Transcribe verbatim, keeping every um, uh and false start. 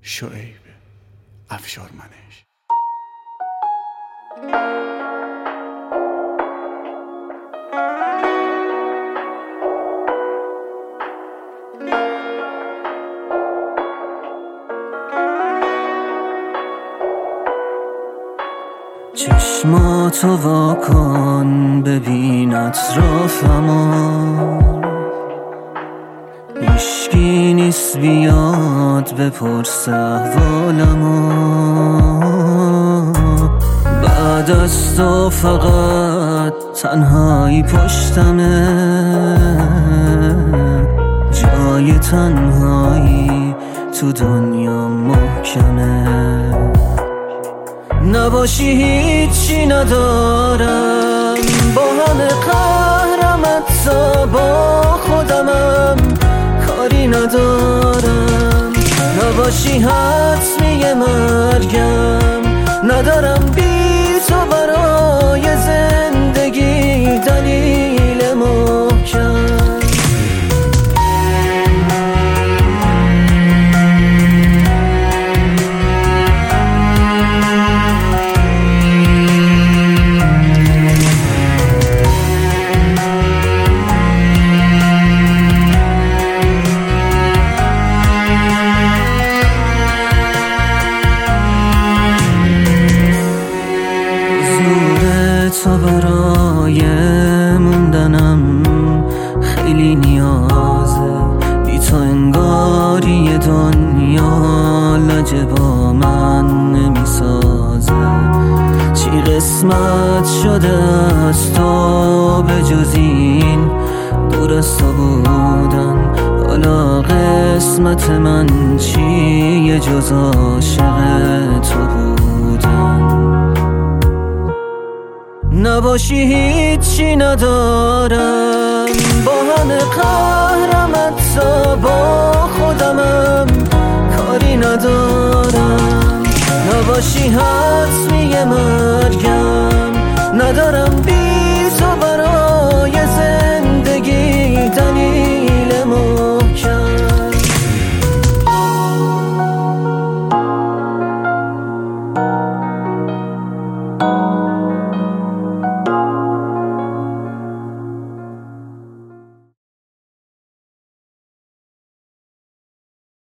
شعیب افشارمنش. چشماتو واکن ببین اطرافمو، هیشکی نیست بیاد بپرس احوالمو. بعد از تو فقط تنهایی پشتمه، جای تنهایی تو دنیا محکمه. نباشی هیچی ندارم، با همه قهرم حتی با خودمم کاری ندارم. نباشی حتمی مرگم، ندارم بی تو برای زندگی دلیل محکم. تو برای موندنم خیلی نیازه، بی تو انگاری یه دنیا لجه با من نمیسازه. چی قسمت شده از تو به جز این دور از تو بودن؟ حالا قسمت من چیه جز عاشق تو بودن؟ نباشی هیچی ندارم، با همه قهرم حتی با خودمم کاری ندارم. نباشی حتمی مرگم، ندارم بی